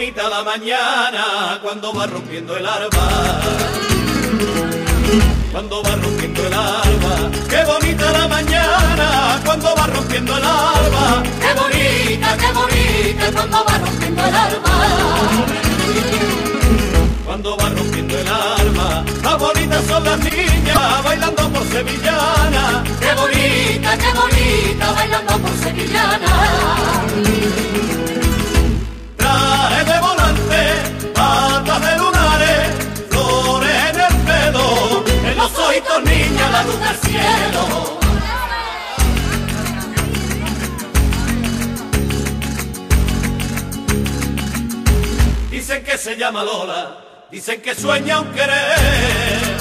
bonita la mañana cuando va rompiendo el alba. Cuando va rompiendo el alba, qué bonita la mañana cuando va rompiendo el alba. Qué bonita cuando va rompiendo el alba. Cuando va rompiendo el alma, más bonitas son las niñas bailando por sevillana. Qué bonita bailando por sevillana. Traje de volante, patas de lunares, flores en el pelo, en los ojitos niña la luz del cielo. Dicen que se llama Lola, dicen que sueña un querer.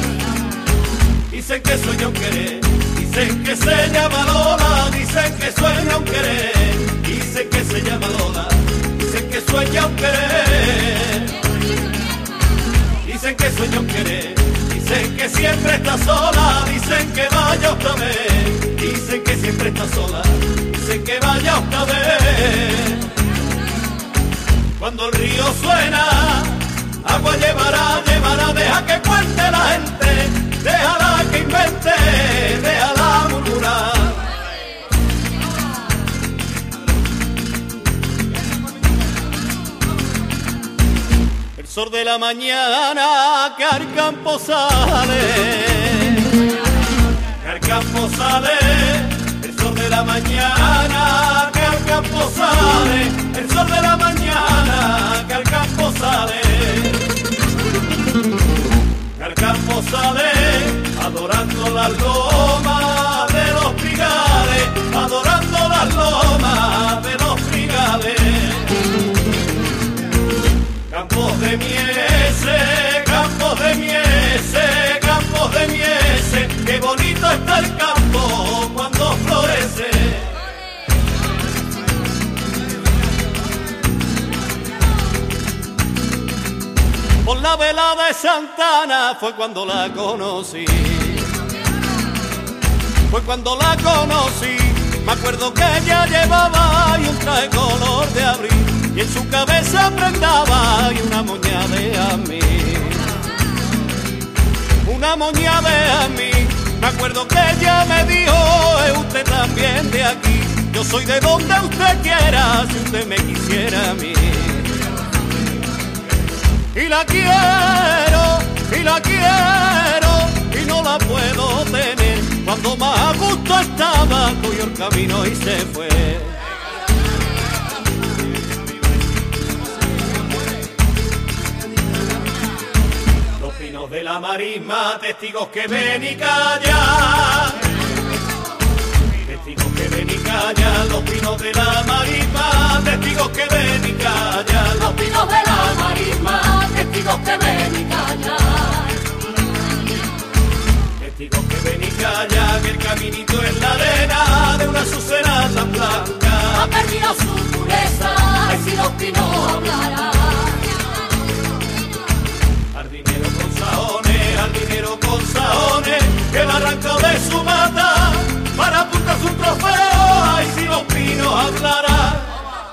Dicen que sueña un querer, dicen que se llama Lola, dicen que sueña un querer. Dicen que se llama Lola, dicen que sueña un querer. Dicen que sueña un querer, dicen que siempre está sola, dicen que vaya otra vez. Dicen que siempre está sola, dicen que vaya otra vez. Cuando el río suena, agua llevará, deja que cuente la gente, déjala que invente, déjala murmurar. El sol de la mañana que al campo sale, que al campo sale. El sol de la mañana que al campo sale, el sol de la mañana que al campo sale, que al campo sale, adorando las lomas de los trigales, adorando las lomas de los trigales. Campos de miese, campos de miese, campos de miese, qué bonito está el campo cuando florece. Por la vela de Santana fue cuando la conocí. Fue cuando la conocí. Me acuerdo que ella llevaba y un traje color de abril, y en su cabeza prendaba y una moña de a mí. Una moña de a mí. Me acuerdo que ella me dijo, es usted también de aquí. Yo soy de donde usted quiera, si usted me quisiera a mí. Y la quiero, y la quiero, y no la puedo tener. Cuando más a gusto estaba, cogió el camino y se fue. Los pinos de la marisma, testigos que ven y callan. Testigos que ven y callan, los pinos de la marisma, testigos que ven y callan. Los pinos de la marisma, testigos que ven y callan. Testigos que ven y callan, el caminito en la arena de una azucena tan blanca. Ha perdido su pureza, ay si los pinos hablarán. Jardinero con saones, jardinero con saones, que la arranca de su mata para apuntar su trofeo, ay si los pinos hablarán.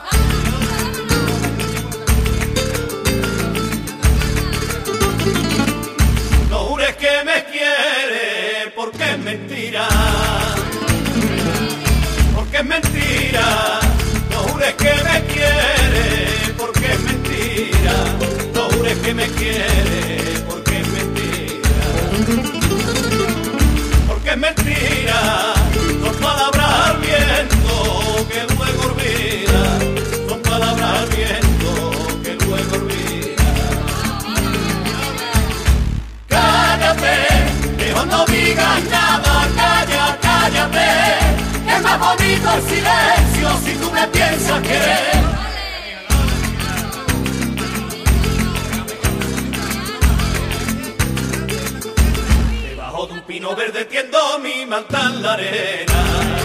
No jures que me quiere, porque es mentira, porque es mentira. No jures que me quiere, porque es mentira. No jures que me quiere, porque es mentira. Porque es mentira. Son palabras al viento que luego olvida. Son palabras al viento que luego olvida. Cállate, que no digas nada, cállate. Es más bonito el silencio si tú me piensas querer. Debajo de un pino verde tiendo mi manta en la arena.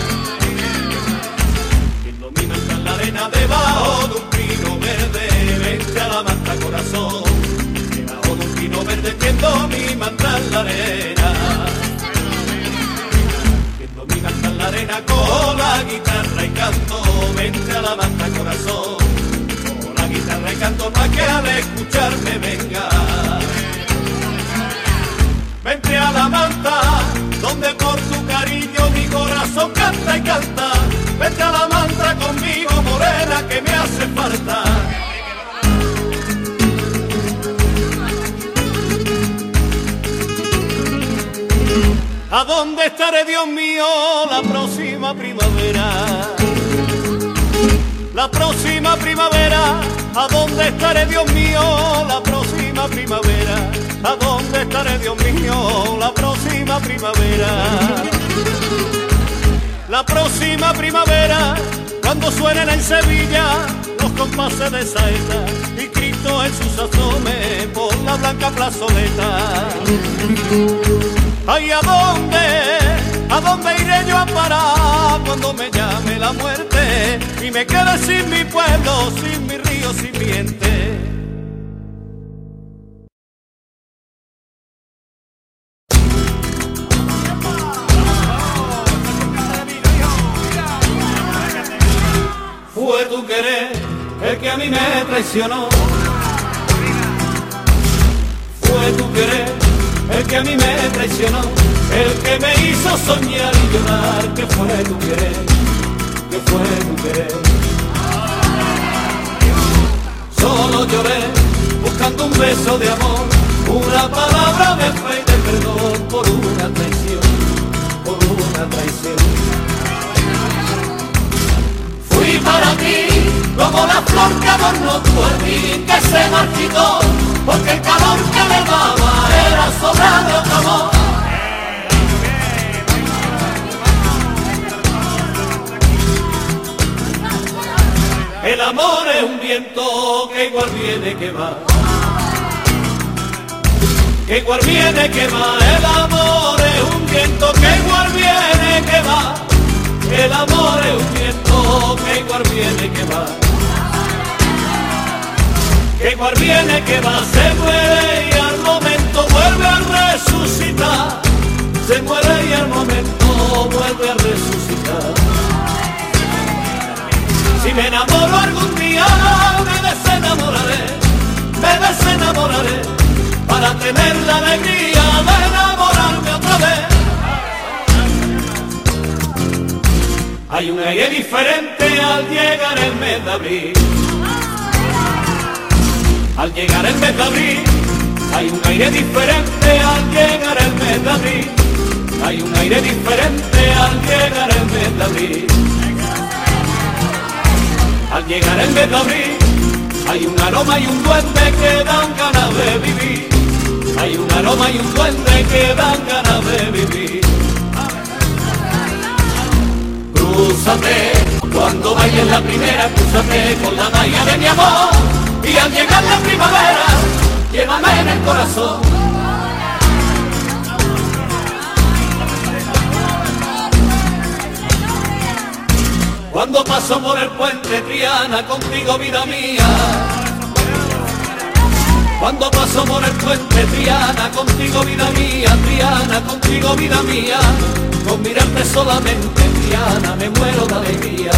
Tiendo mi manta en la arena debajo de un pino verde. Vente a la manta corazón. Debajo de un pino verde tiendo mi manta en la arena. Mi manta en la arena con la guitarra y canto, vente a la manta corazón, con la guitarra y canto. al escucharme venga. Vente a la manta, donde por tu cariño mi corazón canta y canta. Vente a la manta conmigo, morena, que me hace falta. ¿A dónde estaré, Dios mío, la próxima primavera? La próxima primavera, ¿a dónde estaré, Dios mío? La próxima primavera, ¿a dónde estaré, Dios mío? La próxima primavera. La próxima primavera, cuando suenen en Sevilla los compases de saeta y Cristo en sus asomes por la blanca plazoleta. Ay, ¿a dónde iré yo a parar cuando me llame la muerte y me quede sin mi pueblo, sin mi río, sin mi gente? Fue tu querer el que a mí me traicionó. Fue tu querer el que a mí me traicionó, el que me hizo soñar y llorar, que fue tu querer, que fue tu querer. Solo lloré buscando un beso de amor, una palabra de fe y de perdón por una traición, por una traición. Fui para ti como la flor que adornó tu jardín, que se marchitó porque el calor que le daba era sobra de otro amor. El amor es un viento que igual viene que va, que igual viene que va. El amor es un viento que igual viene que va. El amor es un viento que igual viene que va, que igual viene que va. Se muere y al momento vuelve a resucitar, se muere y al momento vuelve a resucitar. Si me enamoro algún día me desenamoraré para tener la alegría de enamorarme otra vez. Hay un aire diferente al llegar el mes de abril. Al llegar el mes de abril, hay un aire diferente al llegar el mes de abril. Hay un aire diferente al llegar el mes de abril. Al llegar el mes de abril, hay un aroma y un duende que dan ganas de vivir. Hay un aroma y un duende que dan ganas de vivir. Crúzate, cuando bailes la primera, crúzate con la malla de mi amor. Y al llegar la primavera, llévame en el corazón. Cuando paso por el puente Triana, contigo vida mía. Cuando paso por el puente Triana, contigo vida mía. Triana, contigo vida mía. Con mirarte solamente, Triana, me muero de alegría.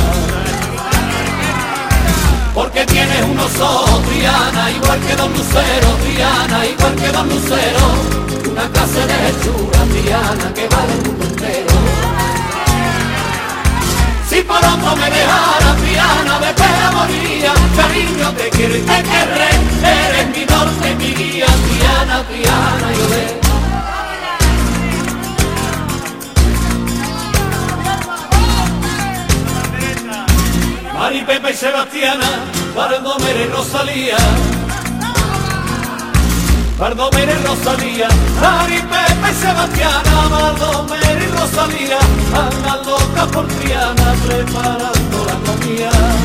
Porque tienes unos ojos, Triana, igual que Don Lucero, Triana, igual que Don Lucero. Una clase de hechura, Triana, que vale el mundo entero. Si por otro me dejara, Triana, de pena moriría. Cariño, te quiero y te querré, eres mi norte, mi guía. Triana, Triana, yo ve. Mari, Pepa y Sebastiana, Baldomero y Rosalía. Baldomero y Rosalía, Mari, Pepa y Sebastiana, Baldomero y Rosalía, andan locas por Triana, preparando la comida.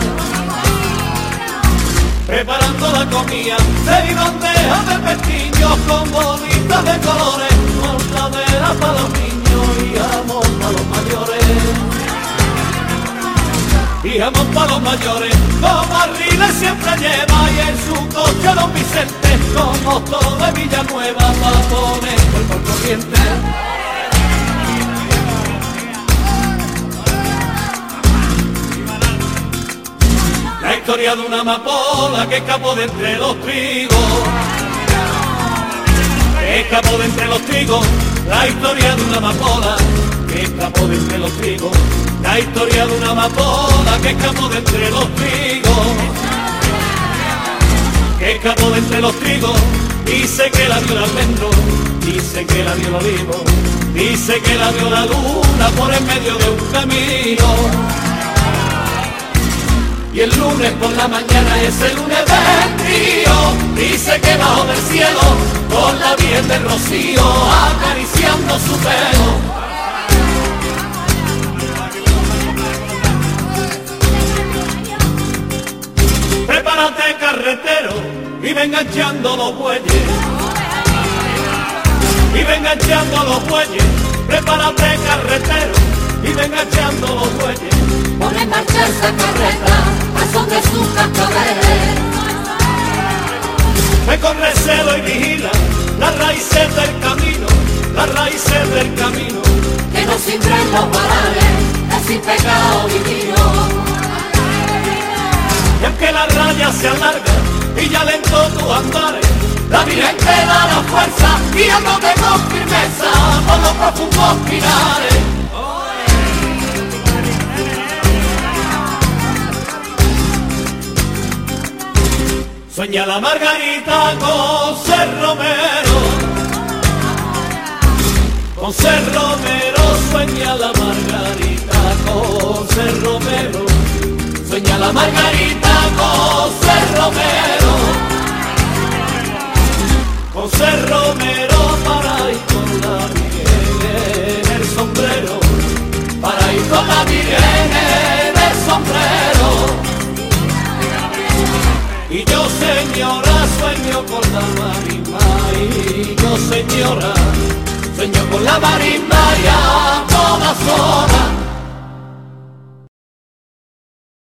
Preparando la comida, seis bandejas de pestiños con bolitas de colores, mortadela para los niños y amor para los mayores. Y jamón para los mayores, con barriles siempre lleva y en su coche Don Vicente, con moto de Villanueva para poner el por corriente. La historia de una amapola que escapó de entre los trigos. Que escapó de entre los trigos, la historia de una amapola que escapó de entre los trigos. La historia de una amapola que escapó de entre los trigos. Que escapó de entre los trigos, dice que la vio el almendro, dice que la vio el olivo, dice que la vio la luna por en medio de un camino. Y el lunes por la mañana, ese lunes del trío, dice que bajo del cielo, con la Virgen del Rocío, acariciando su pelo. Prepárate carretero, y venga echando los bueyes. Y venga echando los bueyes, prepárate carretero, y venga echando los bueyes. Pone en marcha esa carreta, a son de sus cascabeles. Recorre celo y vigila las raíces del camino, las raíces del camino. Que no siembren los varales, es sin pecado divino. Y aunque la raya se alarga y ya lento tú andares, la Virgen te da la fuerza, guiándote con firmeza por los profundos pinares. Sueña la Margarita con ser Romero, con ser Romero, sueña la Margarita con ser Romero, sueña la Margarita con ser Romero, con ser Romero para ir con la Virgen en el sombrero, para ir con la Virgen en el sombrero. Y yo señora sueño con la marisma, y yo señora sueño con la marisma,